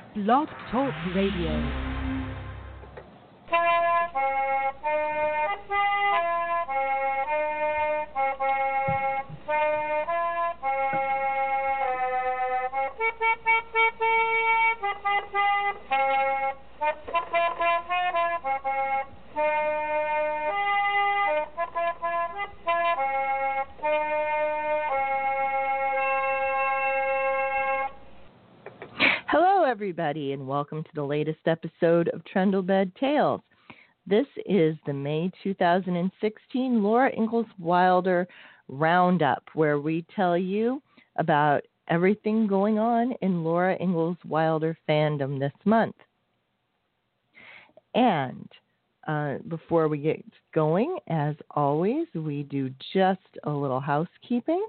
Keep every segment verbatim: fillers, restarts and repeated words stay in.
Blog Talk Radio. Everybody, and welcome to the latest episode of Trundlebed Tales. This is the May two thousand sixteen Laura Ingalls Wilder Roundup, where we tell you about everything going on in Laura Ingalls Wilder fandom this month. And uh, before we get going, as always, we do just a little housekeeping.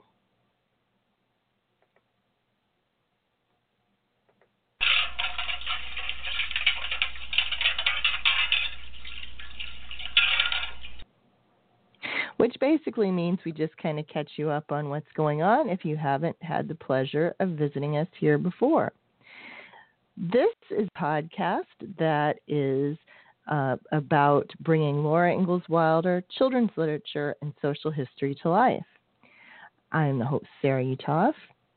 Which basically means we just kind of catch you up on what's going on if you haven't had the pleasure of visiting us here before. This is a podcast that is uh, about bringing Laura Ingalls Wilder, children's literature, and social history to life. I'm the host, Sarah Uthoff,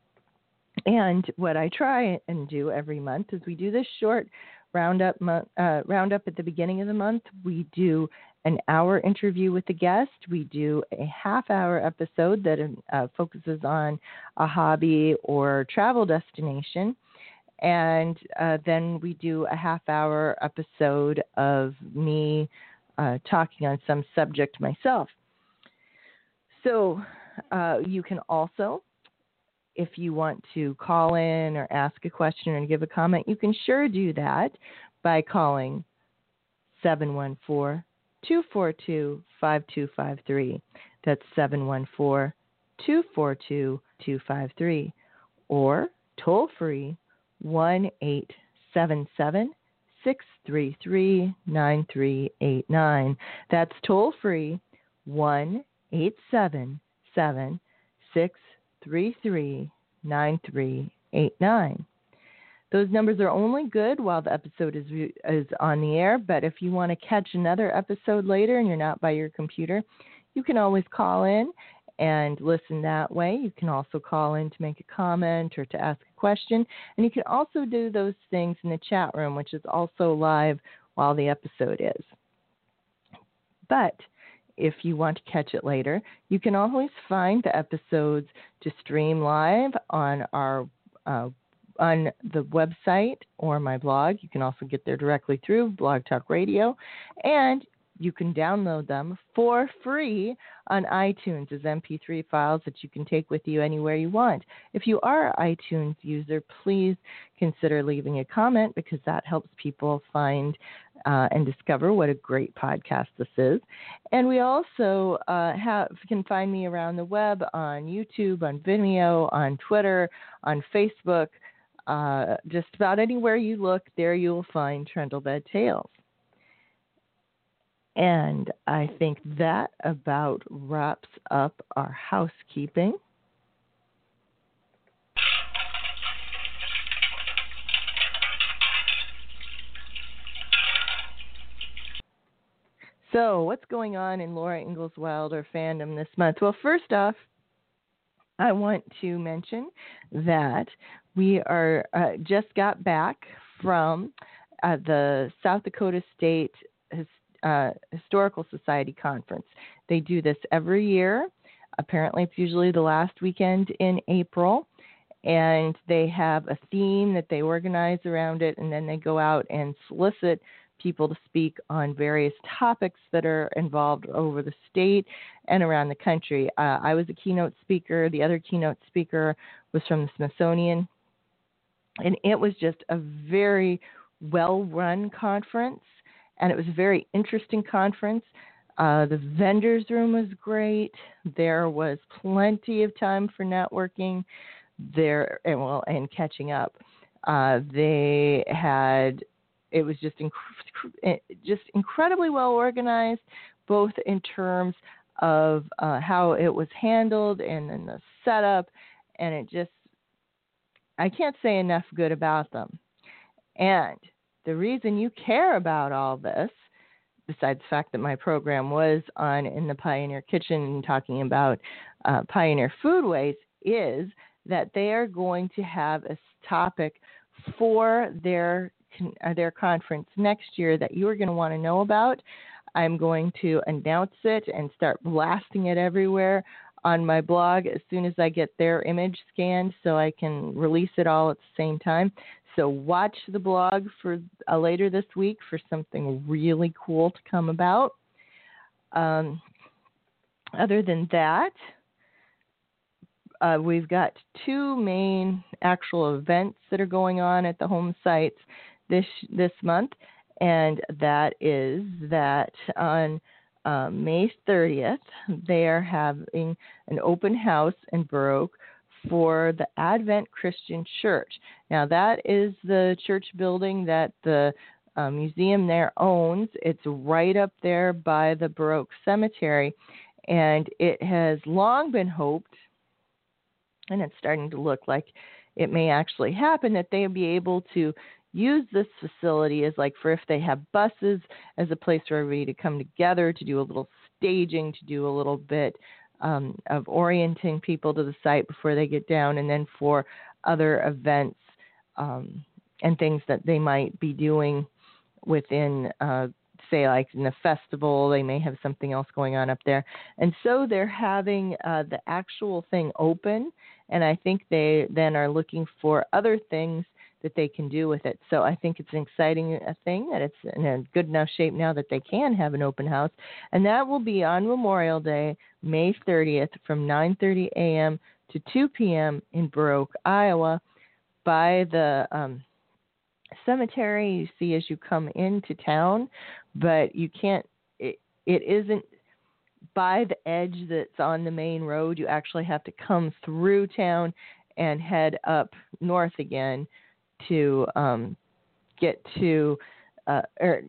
and what I try and do every month is we do this short roundup, uh, roundup at the beginning of the month. We do an hour interview with the guest. We do a half-hour episode that uh, focuses on a hobby or travel destination. And uh, then we do a half-hour episode of me uh, talking on some subject myself. So uh, you can also, if you want to call in or ask a question or give a comment, you can sure do that by calling seven one four, two four two, five two five three. That's seven one four, two four two, two five three. Or toll free one eight seven seven, six three three, nine three eight nine. That's toll free one eight seven seven, six three three, nine three eight nine. Those numbers are only good while the episode is is on the air, but if you want to catch another episode later and you're not by your computer, you can always call in and listen that way. You can also call in to make a comment or to ask a question, and you can also do those things in the chat room, which is also live while the episode is. But if you want to catch it later, you can always find the episodes to stream live on our uh, on the website or my blog. You can also get there directly through Blog Talk Radio, and you can download them for free on iTunes as M P three files that you can take with you anywhere you want. If you are an iTunes user, please consider leaving a comment, because that helps people find uh, and discover what a great podcast this is. And we also uh, have can find me around the web on YouTube, on Vimeo, on Twitter, on Facebook. Uh, just about anywhere you look, there you will find Trundlebed Tales. And I think that about wraps up our housekeeping. So, what's going on in Laura Ingalls Wilder fandom this month? Well, first off, I want to mention that we are uh, just got back from uh, the South Dakota State His, uh, Historical Society Conference. They do this every year. Apparently, it's usually the last weekend in April, and they have a theme that they organize around it, and then they go out and solicit people to speak on various topics that are involved over the state and around the country. Uh, I was a keynote speaker. The other keynote speaker was from the Smithsonian. And it was just a very well-run conference, and it was a very interesting conference. Uh, the vendors room was great. There was plenty of time for networking there and, well, and catching up. Uh, they had It was just inc- just incredibly well organized, both in terms of uh, how it was handled and then the setup, and it just, I can't say enough good about them. And the reason you care about all this, besides the fact that my program was on in the Pioneer Kitchen talking about uh, Pioneer Foodways, is that they are going to have a topic for their uh, their conference next year that you are going to want to know about. I'm going to announce it and start blasting it everywhere on my blog as soon as I get their image scanned so I can release it all at the same time. So watch the blog for uh, later this week for something really cool to come about. Um, other than that, uh, we've got two main actual events that are going on at the home sites this this month, and that is that on uh, May thirtieth, they are having an open house in Burr Oak for the Advent Christian Church. Now, that is the church building that the uh, museum there owns. It's right up there by the Burr Oak Cemetery, and it has long been hoped, and it's starting to look like it may actually happen, that they'll be able to use this facility as like for if they have buses, as a place for everybody to come together, to do a little staging, to do a little bit Um, of orienting people to the site before they get down, and then for other events um, and things that they might be doing within, uh, say, like in the festival, they may have something else going on up there. And so they're having uh, the actual thing open, and I think they then are looking for other things that they can do with it. So I think it's an exciting thing that it's in a good enough shape now that they can have an open house. And that will be on Memorial Day, May thirtieth, from nine thirty a.m. to two p.m. in Burr Oak, Iowa, by the um, cemetery you see as you come into town. But you can't, it, it isn't by the edge that's on the main road. You actually have to come through town and head up north again to um, get to, uh, or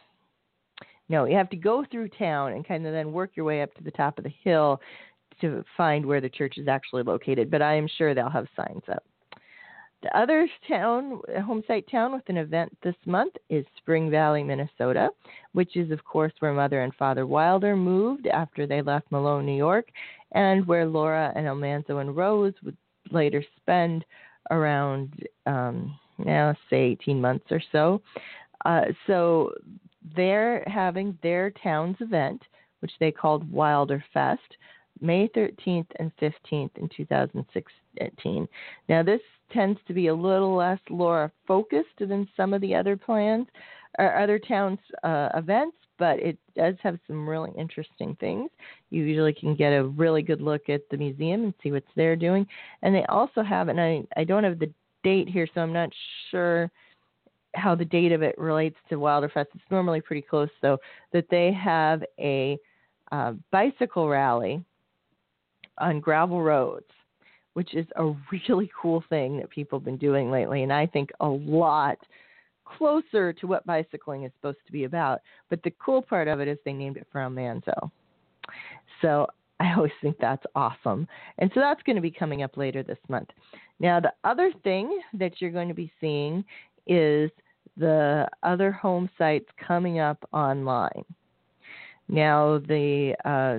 no, you have to go through town and kind of then work your way up to the top of the hill to find where the church is actually located. But I am sure they'll have signs up. The other town, home site town with an event this month is Spring Valley, Minnesota, which is, of course, where Mother and Father Wilder moved after they left Malone, New York, and where Laura and Almanzo and Rose would later spend around, um, now say eighteen months or so. Uh, so they're having their town's event, which they called Wilder Fest, May thirteenth and fifteenth in two thousand sixteen. Now, this tends to be a little less Laura focused than some of the other plans or other towns' uh, events, but it does have some really interesting things. You usually can get a really good look at the museum and see what they're doing. And they also have, and I, I don't have the date here, so I'm not sure how the date of it relates to Wilderfest. It's normally pretty close, though, that they have a uh, bicycle rally on gravel roads, which is a really cool thing that people have been doing lately, and I think a lot closer to what bicycling is supposed to be about. But the cool part of it is they named it for Almanzo. So I always think that's awesome. And so that's going to be coming up later this month. Now, the other thing that you're going to be seeing is the other home sites coming up online. Now, the uh,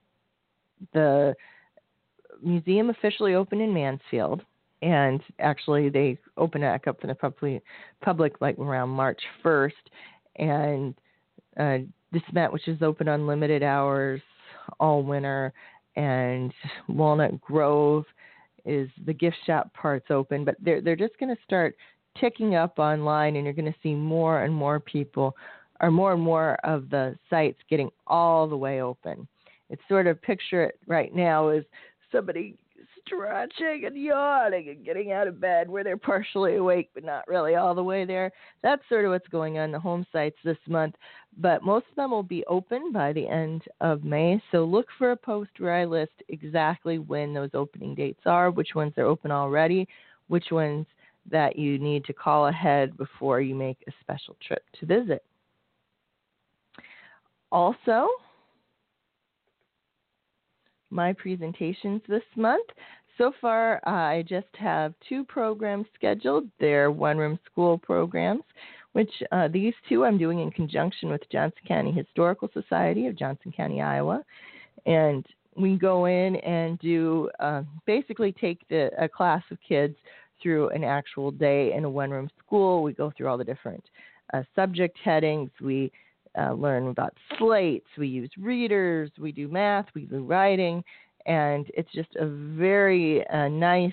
the museum officially opened in Mansfield, and actually they open it back up for the public, public like around March first. And uh, DeSmet, which is open on limited hours all winter, and Walnut Grove is the gift shop part's open, but they're they're just going to start ticking up online, and you're going to see more and more people, or more and more of the sites getting all the way open. It's sort of, picture it right now as somebody stretching and yawning and getting out of bed where they're partially awake but not really all the way there. That's sort of what's going on in the home sites this month, but most of them will be open by the end of May, so look for a post where I list exactly when those opening dates are, which ones are open already, which ones that you need to call ahead before you make a special trip to visit. Also, my presentations this month. so far, uh, I just have two programs scheduled. They're one-room school programs, which uh, these two I'm doing in conjunction with Johnson County Historical Society of Johnson County, Iowa. And we go in and do uh, basically take the, a class of kids through an actual day in a one-room school. We go through all the different uh, subject headings. We uh, learn about slates. We use readers. We do math. We do writing. And it's just a very uh, nice,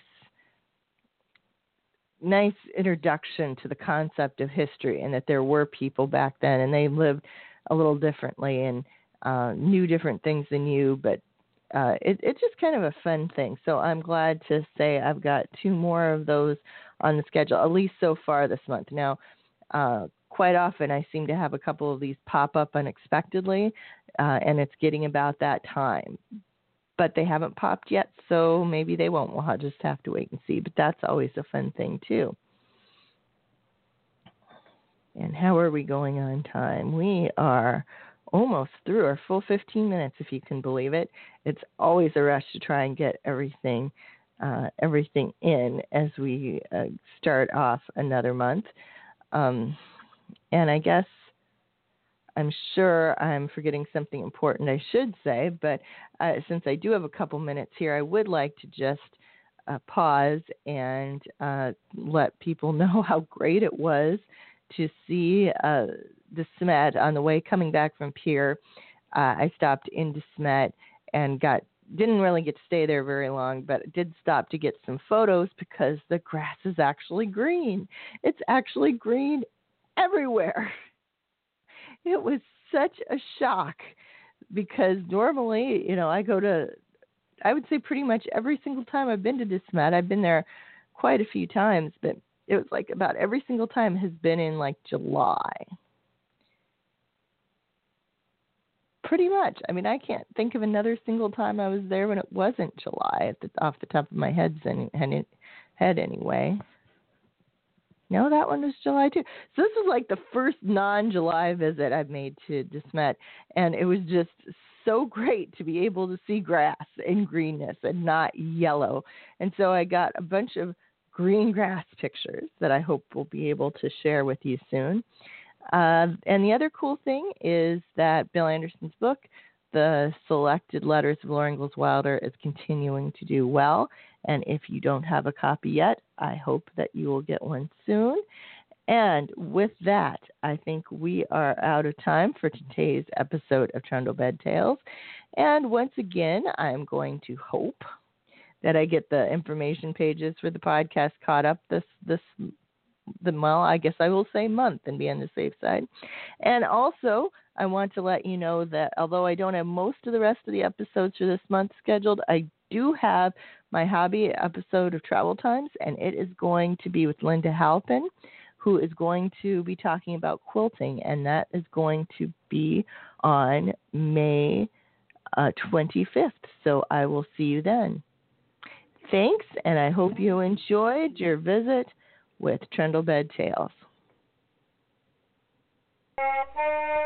nice introduction to the concept of history and that there were people back then and they lived a little differently and uh, knew different things than you, but Uh, it, it's just kind of a fun thing. So I'm glad to say I've got two more of those on the schedule, at least so far this month. Now, uh, quite often I seem to have a couple of these pop up unexpectedly, uh, and it's getting about that time. But they haven't popped yet, so maybe they won't. We'll just have to wait and see. But that's always a fun thing, too. And how are we going on time? We are almost through our full fifteen minutes, if you can believe it. It's always a rush to try and get everything uh, everything in as we uh, start off another month. Um, and I guess I'm sure I'm forgetting something important I should say, but uh, since I do have a couple minutes here, I would like to just uh, pause and uh, let people know how great it was to see uh, De Smet on the way coming back from Pierre. Uh, I stopped in De Smet and got didn't really get to stay there very long, but did stop to get some photos because the grass is actually green. It's actually green everywhere. It was such a shock because normally, you know, I go to, I would say pretty much every single time I've been to De Smet, I've been there quite a few times, but it was like about every single time has been in like July. Pretty much. I mean, I can't think of another single time I was there when it wasn't July at the, off the top of my head, head anyway. No, that one was July too. So this is like the first non-July visit I've made to De Smet, and it was just so great to be able to see grass and greenness and not yellow. And so I got a bunch of green grass pictures that I hope we'll be able to share with you soon. Uh, and the other cool thing is that Bill Anderson's book, The Selected Letters of Laura Ingalls Wilder, is continuing to do well. And if you don't have a copy yet, I hope that you will get one soon. And with that, I think we are out of time for today's episode of Trundle Bed Tales. And once again, I'm going to hope that I get the information pages for the podcast caught up this this the well, I guess I will say month and be on the safe side. And also, I want to let you know that although I don't have most of the rest of the episodes for this month scheduled, I do have my hobby episode of Travel Times, and it is going to be with Linda Halpin, who is going to be talking about quilting, and that is going to be on May uh, twenty-fifth. So I will see you then. Thanks, and I hope you enjoyed your visit with Trundle Bed Tales.